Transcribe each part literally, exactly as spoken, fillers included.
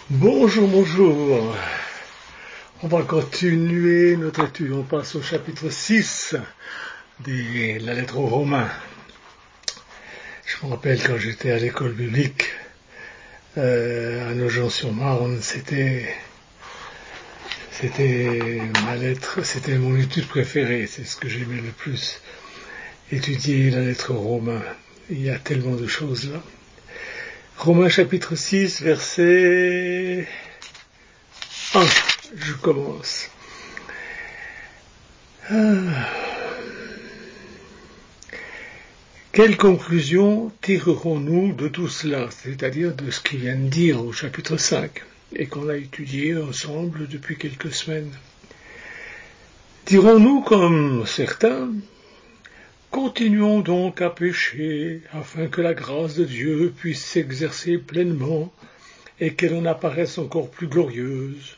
Bonjour, bonjour. On va continuer notre étude. On passe au chapitre six de la lettre aux Romains. Je me rappelle quand j'étais à l'école biblique euh, à Nogent-sur-Marne, c'était c'était ma lettre, c'était mon étude préférée. C'est ce que j'aimais le plus. Étudier la lettre aux Romains. Il y a tellement de choses là. Romains chapitre six, verset un. Je commence. Ah. Quelle conclusion tirerons-nous de tout cela, c'est-à-dire de ce qu'il vient de dire au chapitre cinq, et qu'on a étudié ensemble depuis quelques semaines? Dirons-nous comme certains, continuons donc à pécher, afin que la grâce de Dieu puisse s'exercer pleinement, et qu'elle en apparaisse encore plus glorieuse?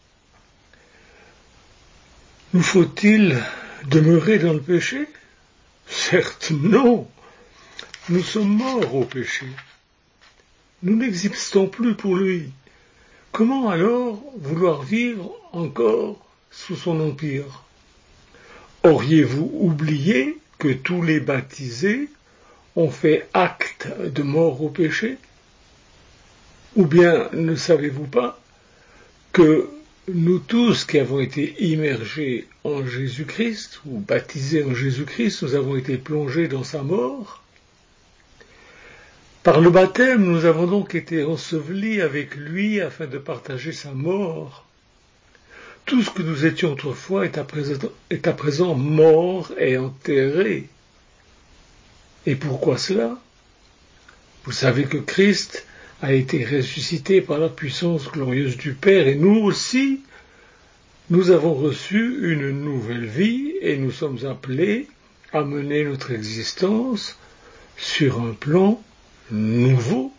Nous faut-il demeurer dans le péché? Certes, non. Nous sommes morts au péché. Nous n'existons plus pour lui. Comment alors vouloir vivre encore sous son empire? Auriez-vous oublié que tous les baptisés ont fait acte de mort au péché? Ou bien ne savez-vous pas que nous tous qui avons été immergés en Jésus-Christ, ou baptisés en Jésus-Christ, nous avons été plongés dans sa mort? Par le baptême, nous avons donc été ensevelis avec lui afin de partager sa mort. Tout ce que nous étions autrefois est à présent, est à présent mort et enterré. Et pourquoi cela? Vous savez que Christ a été ressuscité par la puissance glorieuse du Père, et nous aussi, nous avons reçu une nouvelle vie et nous sommes appelés à mener notre existence sur un plan nouveau.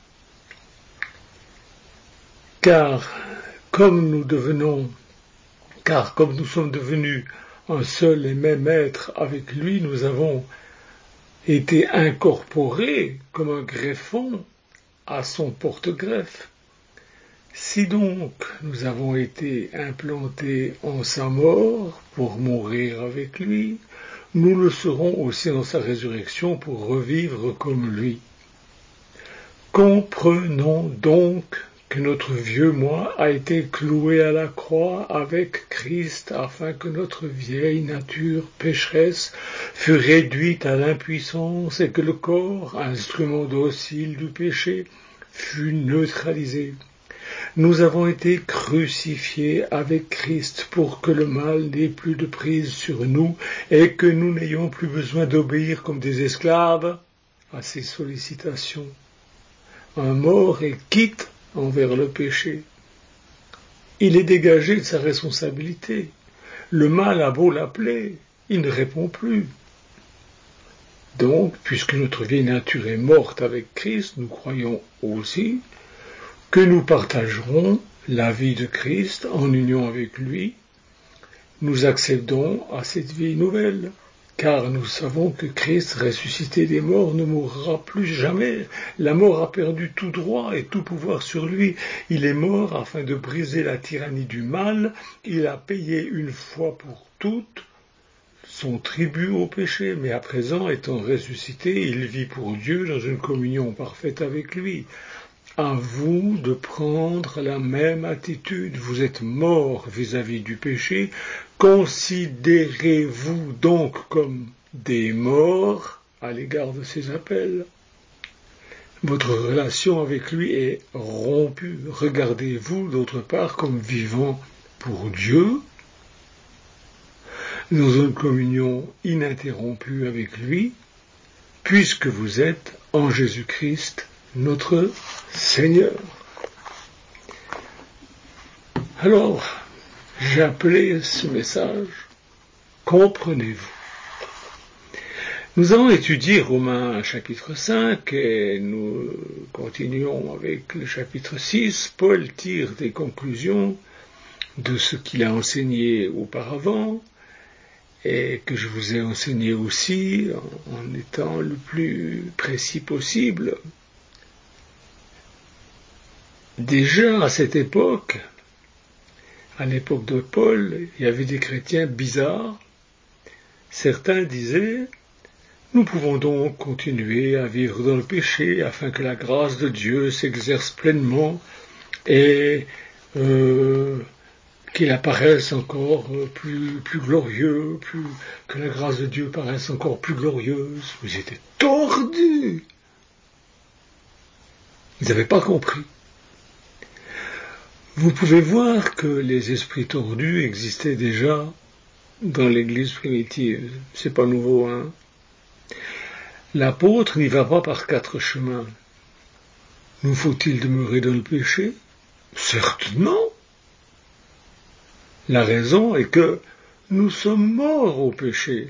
Car comme nous devenons, car comme nous sommes devenus un seul et même être avec lui, nous avons été incorporés comme un greffon à son porte-greffe. Si donc nous avons été implantés en sa mort pour mourir avec lui, nous le serons aussi dans sa résurrection pour revivre comme lui. Comprenons donc que notre vieux moi a été cloué à la croix avec Christ afin que notre vieille nature pécheresse fût réduite à l'impuissance et que le corps, instrument docile du péché, fût neutralisé. Nous avons été crucifiés avec Christ pour que le mal n'ait plus de prise sur nous et que nous n'ayons plus besoin d'obéir comme des esclaves à ses sollicitations. Un mort est quitte envers le péché. Il est dégagé de sa responsabilité. Le mal a beau l'appeler, il ne répond plus. Donc, puisque notre vieille nature est morte avec Christ, nous croyons aussi que nous partagerons la vie de Christ en union avec lui. Nous accédons à cette vie nouvelle, car nous savons que Christ, ressuscité des morts, ne mourra plus jamais. La mort a perdu tout droit et tout pouvoir sur lui. Il est mort afin de briser la tyrannie du mal. Il a payé une fois pour toutes son tribut au péché, mais à présent, étant ressuscité, il vit pour Dieu dans une communion parfaite avec lui. À vous de prendre la même attitude. Vous êtes morts vis-à-vis du péché. Considérez-vous donc comme des morts à l'égard de ses appels. Votre relation avec lui est rompue. Regardez-vous d'autre part comme vivant pour Dieu, dans une communion ininterrompue avec lui, puisque vous êtes en Jésus-Christ, notre Seigneur. Alors, j'ai appelé ce message « Comprenez-vous ». Nous allons étudier Romains chapitre cinq et nous continuons avec le chapitre six. Paul tire des conclusions de ce qu'il a enseigné auparavant et que je vous ai enseigné aussi en étant le plus précis possible. déjà à cette époque, à l'époque de Paul, il y avait des chrétiens bizarres. Certains disaient, nous pouvons donc continuer à vivre dans le péché afin que la grâce de Dieu s'exerce pleinement et euh, qu'il apparaisse encore plus, plus glorieux, plus, que la grâce de Dieu paraisse encore plus glorieuse. Ils étaient tordus. Ils n'avaient pas compris. Vous pouvez voir que les esprits tordus existaient déjà dans l'Église primitive. C'est pas nouveau, hein. L'apôtre n'y va pas par quatre chemins. Nous faut-il demeurer dans le péché? Certes non. La raison est que nous sommes morts au péché.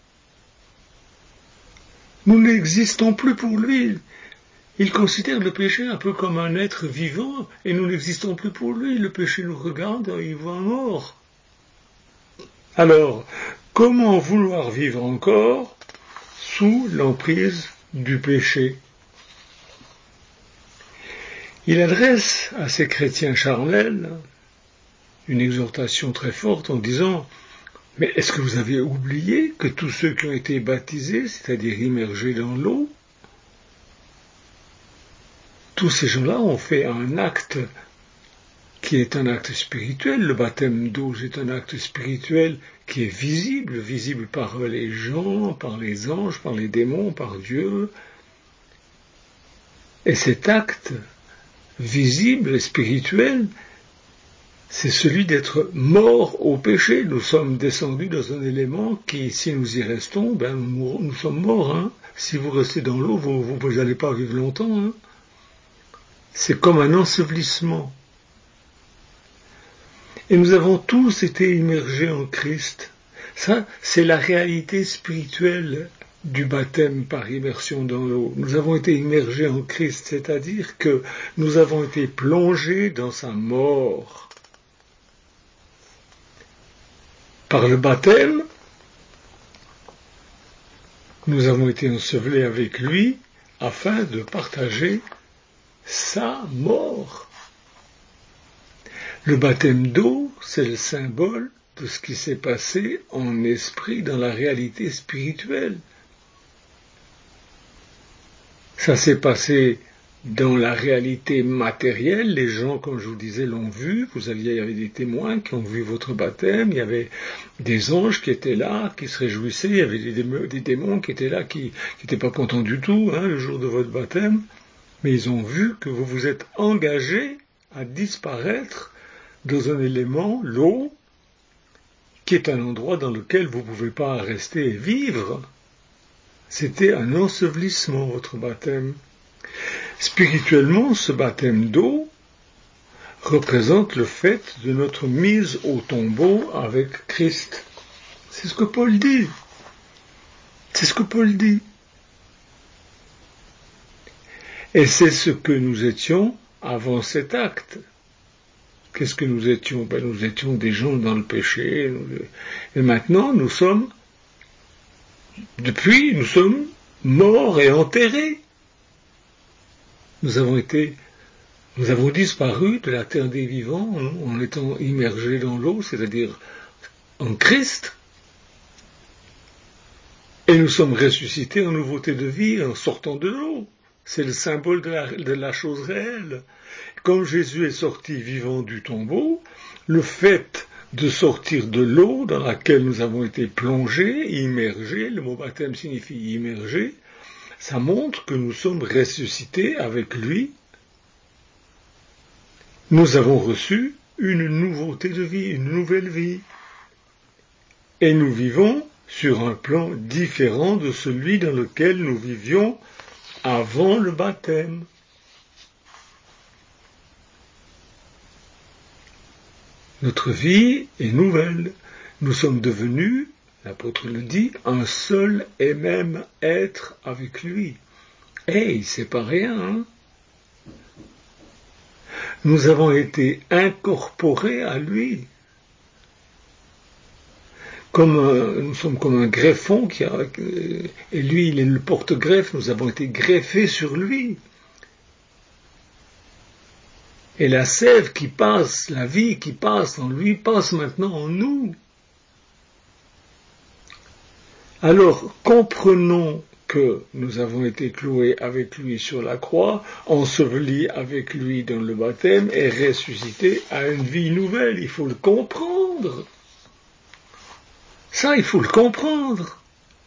Nous n'existons plus pour lui. Il considère le péché un peu comme un être vivant et nous n'existons plus pour lui. Le péché nous regarde et il voit mort. Alors, comment vouloir vivre encore sous l'emprise du péché? Il adresse à ces chrétiens charnels une exhortation très forte en disant « Mais est-ce que vous avez oublié que tous ceux qui ont été baptisés, c'est-à-dire immergés dans l'eau, tous ces gens-là ont fait un acte qui est un acte spirituel. Le baptême d'eau est un acte spirituel qui est visible, visible par les gens, par les anges, par les démons, par Dieu. Et cet acte visible et spirituel, c'est celui d'être mort au péché. Nous sommes descendus dans un élément qui, si nous y restons, ben nous, nous sommes morts. Hein. Si vous restez dans l'eau, vous n'allez pas vivre longtemps. Hein. C'est comme un ensevelissement. Et nous avons tous été immergés en Christ. Ça, c'est la réalité spirituelle du baptême par immersion dans l'eau. Nous avons été immergés en Christ, c'est-à-dire que nous avons été plongés dans sa mort. Par le baptême, nous avons été ensevelis avec lui afin de partager sa mort. Le baptême d'eau, c'est le symbole de ce qui s'est passé en esprit dans la réalité spirituelle. Ça s'est passé dans la réalité matérielle. Les gens, comme je vous disais, l'ont vu. Vous aviez, il y avait des témoins qui ont vu votre baptême. Il y avait des anges qui étaient là, qui se réjouissaient. Il y avait des, démons, des démons qui étaient là, qui n'étaient pas contents du tout, hein, le jour de votre baptême. Mais ils ont vu que vous vous êtes engagés à disparaître dans un élément, l'eau, qui est un endroit dans lequel vous ne pouvez pas rester et vivre. C'était un ensevelissement, votre baptême. Spirituellement, ce baptême d'eau représente le fait de notre mise au tombeau avec Christ. C'est ce que Paul dit. C'est ce que Paul dit. Et c'est ce que nous étions avant cet acte. Qu'est-ce que nous étions? Ben, nous étions des gens dans le péché. Et maintenant, nous sommes, depuis, nous sommes morts et enterrés. Nous avons été, nous avons disparu de la terre des vivants en étant immergés dans l'eau, c'est-à-dire en Christ. Et nous sommes ressuscités en nouveauté de vie en sortant de l'eau. C'est le symbole de la, de la chose réelle. Comme Jésus est sorti vivant du tombeau, le fait de sortir de l'eau dans laquelle nous avons été plongés, immergés, le mot baptême signifie immergé, ça montre que nous sommes ressuscités avec lui. Nous avons reçu une nouveauté de vie, une nouvelle vie. Et nous vivons sur un plan différent de celui dans lequel nous vivions avant le baptême. Notre vie est nouvelle. Nous sommes devenus, l'apôtre le dit, un seul et même être avec lui. Hey, c'est pas rien, hein? Nous avons été incorporés à lui. Comme un, nous sommes comme un greffon qui a, et lui il est le porte-greffe, nous avons été greffés sur lui. Et la sève qui passe, la vie qui passe en lui, passe maintenant en nous. Alors, comprenons que nous avons été cloués avec lui sur la croix, ensevelis avec lui dans le baptême et ressuscités à une vie nouvelle. Il faut le comprendre. Ça, il faut le comprendre.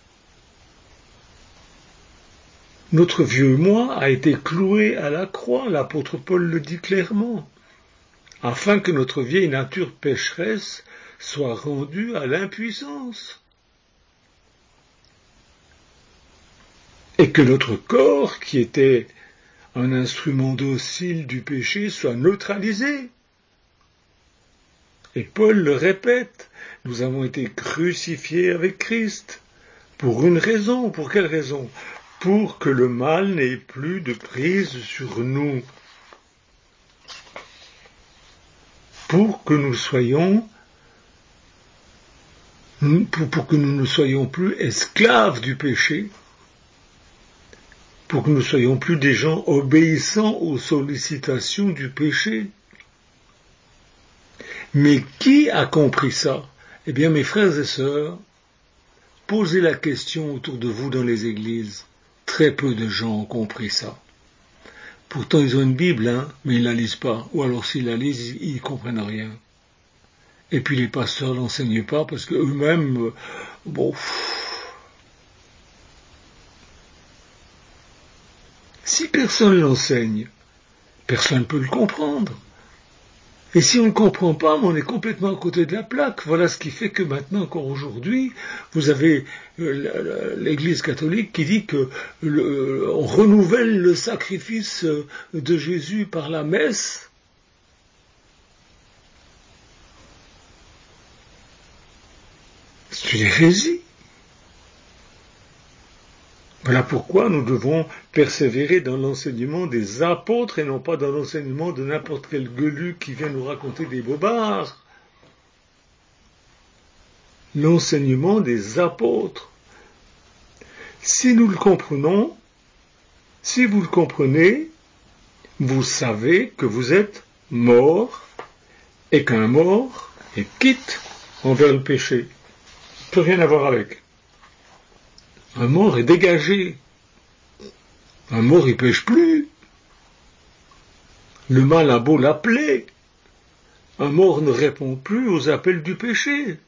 Notre vieux moi a été cloué à la croix, l'apôtre Paul le dit clairement, afin que notre vieille nature pécheresse soit rendue à l'impuissance. Et que notre corps, qui était un instrument docile du péché, soit neutralisé. Et Paul le répète, nous avons été crucifiés avec Christ. Pour une raison, pour quelle raison ? Pour que le mal n'ait plus de prise sur nous. Pour que nous soyons, pour, pour que nous ne soyons plus esclaves du péché, pour que nous ne soyons plus des gens obéissant aux sollicitations du péché. Mais qui a compris ça ? Eh bien, mes frères et sœurs, posez la question autour de vous dans les églises. Très peu de gens ont compris ça. Pourtant, ils ont une Bible, hein, mais ils la lisent pas. Ou alors, s'ils la lisent, ils ne comprennent rien. Et puis, les pasteurs l'enseignent pas parce qu'eux-mêmes, euh, bon... Si personne l'enseigne, personne ne peut le comprendre. Et si on ne comprend pas, on est complètement à côté de la plaque. Voilà ce qui fait que maintenant, encore aujourd'hui, vous avez l'Église catholique qui dit que le, on renouvelle le sacrifice de Jésus par la messe. C'est une hérésie. Voilà pourquoi nous devons persévérer dans l'enseignement des apôtres et non pas dans l'enseignement de n'importe quel gueulu qui vient nous raconter des bobards. L'enseignement des apôtres. Si nous le comprenons, si vous le comprenez, vous savez que vous êtes mort et qu'un mort est quitte envers le péché. Ça n'a plus rien à voir avec. Un mort est dégagé. Un mort, il pêche plus. Le mal a beau l'appeler. Un mort ne répond plus aux appels du péché.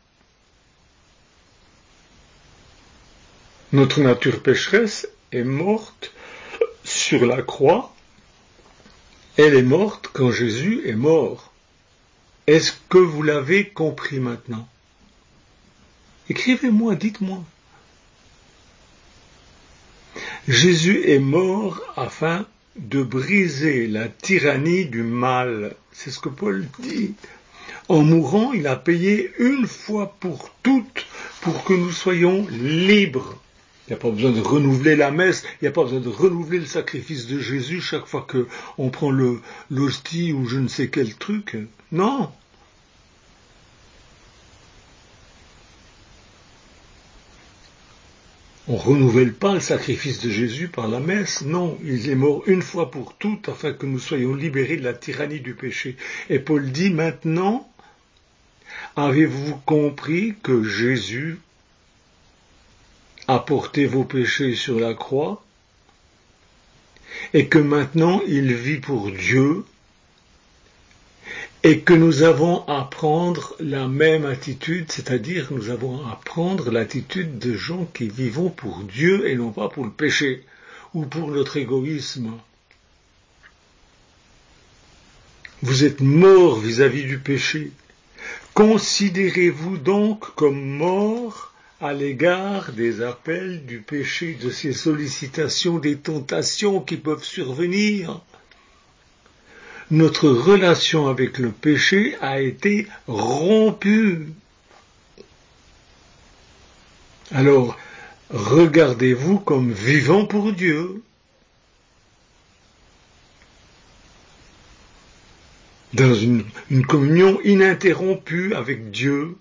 Notre nature pécheresse est morte sur la croix. Elle est morte quand Jésus est mort. Est-ce que vous l'avez compris maintenant ? Écrivez-moi, dites-moi. Jésus est mort afin de briser la tyrannie du mal. C'est ce que Paul dit. En mourant, il a payé une fois pour toutes pour que nous soyons libres. Il n'y a pas besoin de renouveler la messe, il n'y a pas besoin de renouveler le sacrifice de Jésus chaque fois qu'on prend le, l'hostie ou je ne sais quel truc. Non. On ne renouvelle pas le sacrifice de Jésus par la messe, non, il est mort une fois pour toutes afin que nous soyons libérés de la tyrannie du péché. Et Paul dit maintenant, avez-vous compris que Jésus a porté vos péchés sur la croix et que maintenant il vit pour Dieu et que nous avons à prendre la même attitude, c'est-à-dire nous avons à prendre l'attitude de gens qui vivons pour Dieu et non pas pour le péché ou pour notre égoïsme. Vous êtes morts vis-à-vis du péché. Considérez-vous donc comme morts à l'égard des appels du péché, de ces sollicitations, des tentations qui peuvent survenir. Notre relation avec le péché a été rompue. Alors, regardez-vous comme vivant pour Dieu, dans une, une communion ininterrompue avec Dieu,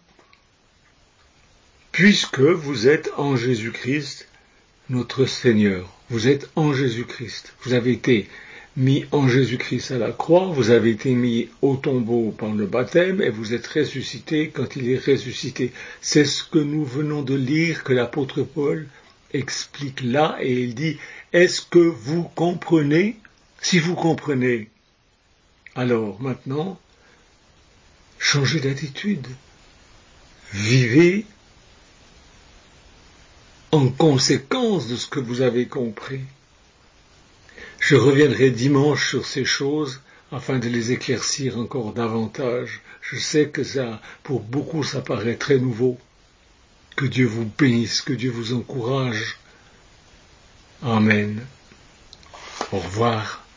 puisque vous êtes en Jésus-Christ, notre Seigneur. Vous êtes en Jésus-Christ. Vous avez été mis en Jésus-Christ à la croix, vous avez été mis au tombeau par le baptême et vous êtes ressuscité quand il est ressuscité. C'est ce que nous venons de lire, que l'apôtre Paul explique là, et il dit, est-ce que vous comprenez? Si vous comprenez, alors maintenant, changez d'attitude. Vivez en conséquence de ce que vous avez compris. Je reviendrai dimanche sur ces choses afin de les éclaircir encore davantage. Je sais que ça, pour beaucoup, ça paraît très nouveau. Que Dieu vous bénisse, que Dieu vous encourage. Amen. Au revoir.